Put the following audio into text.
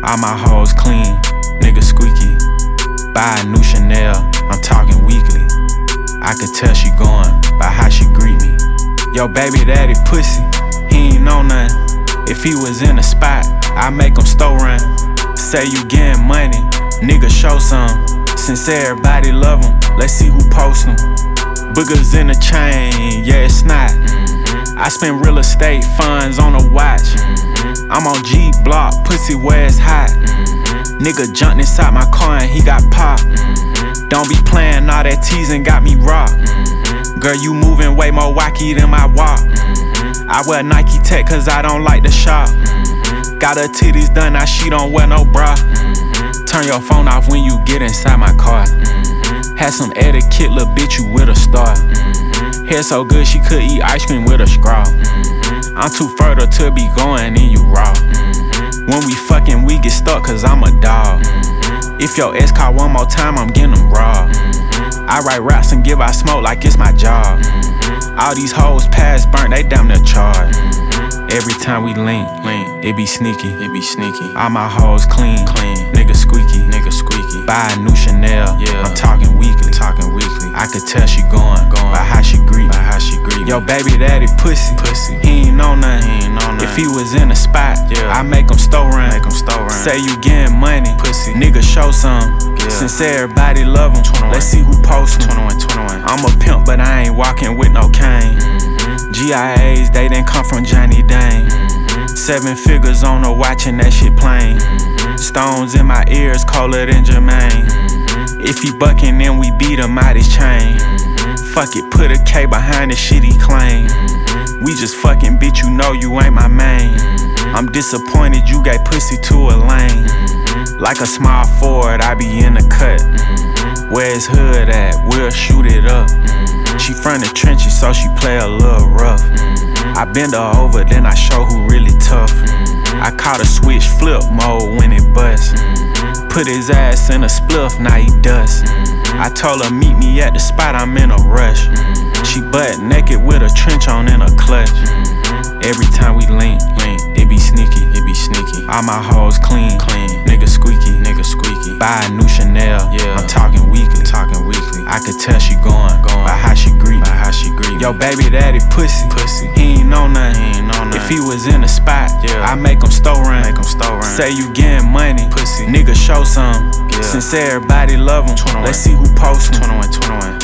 All my hoes clean, nigga squeaky. Buy a new Chanel, I'm talking weekly. I could tell she going by how she greet me. Yo, baby daddy pussy, he ain't know nothing. If he was in the spot, I make him store run. Say you getting money, nigga show some. Since everybody love him, let's see who post him. Boogers in the chain, yeah it's not. I spend real estate funds on a watch. I'm on G Block, pussy where it's hot. Nigga jumped inside my car and he got popped. Don't be playing all that teasing, got me rocked. Girl, you moving way more wacky than my walk. I wear Nike Tech cause I don't like the shop. Got her titties done, now she don't wear no bra. Turn your phone off when you get inside my car. Had some etiquette, little bitch, you with a star. Hair so good she could eat ice cream with a straw. I'm too fertile to be going in you raw. When we fucking, we get stuck cause I'm a dog. If your ex call one more time, I'm getting them raw. I write raps and give out smoke like it's my job. All these hoes past burnt, they damn near charged. Every time we link, it be sneaky, All my hoes clean, nigga squeaky, Buy a new Chanel, I'm talking weekly, I could tell she going by how she greet me. Yo, baby daddy pussy, he ain't know nothing. If he was in the spot, I make him store run. Say you getting money, nigga show some. Since everybody love him, let's see who post him. I'm a pimp, but I ain't walking with no cane. GIAs, they didn't come from Johnny Dane. 7 figures on a watch and that shit plain. Stones in my ears colder than Jermaine. If he bucking, then we beat him out his chain. Fuck it, put a K behind the shit he claim. We just fucking, bitch, you know you ain't my main. I'm disappointed you gave pussy to a lane. Like a small Ford, I be in the cut. Where's hood at? We'll shoot it up. She from the trenches, so she play a little rough. I bend her over, then I show who really tough. I caught a switch flip mode when it bust. Put his ass in a spliff, now he dust. I told her meet me at the spot, I'm in a rush. She butt naked with a trench on in a clutch. Every time we link, it be sneaky, All my hoes clean, nigga squeaky, Buy a new Chanel, I'm talking weekly, I could tell she going by how she greet me. Yo, baby daddy pussy, he ain't know nothing. If he was in the spot, I make him store run. Say you getting money, nigga show some. Since everybody love him, let's see who post him.